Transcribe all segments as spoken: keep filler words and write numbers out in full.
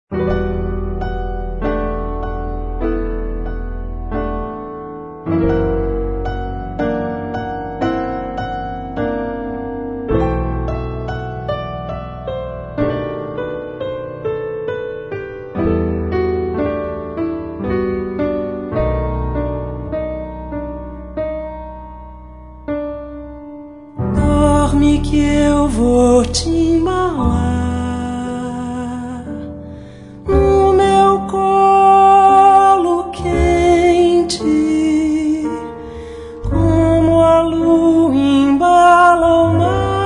Dorme que eu vou te embalar no meu colo quente, como a lua embala o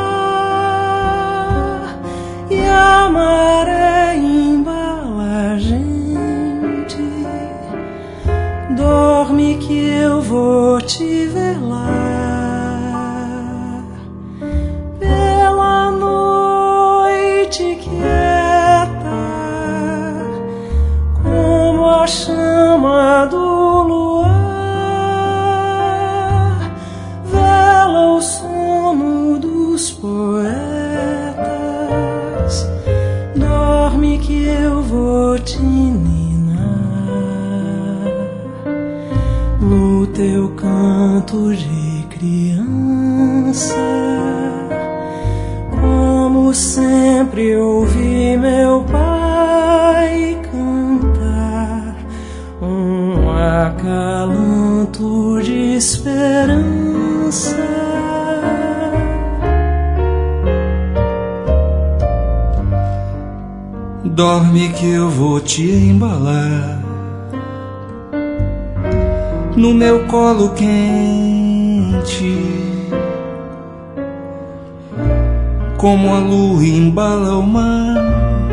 mar e a maré embala a gente. Dorme que eu vou te velar chama do luar, vela o sono dos poetas. Dorme que eu vou te ninar no teu canto de criança, como sempre ouvi meu pai cantar um acalanto de esperança. Dorme que eu vou te embalar no meu colo quente, como a lua embala o mar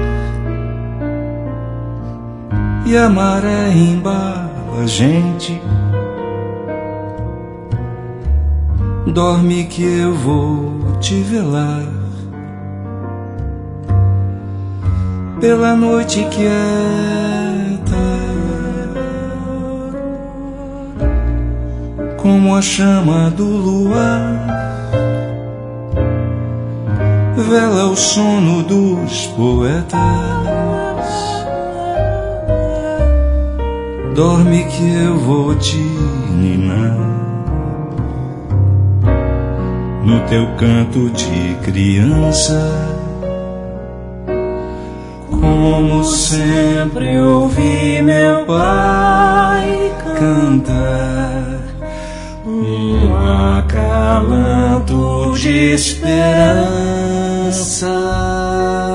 e a maré embala a gente. Dorme que eu vou te velar pela noite quieta, como a chama do luar, vela o sono dos poetas. Dorme que eu vou te ninar no teu canto de criança, como sempre ouvi meu pai cantar um acalanto de esperança.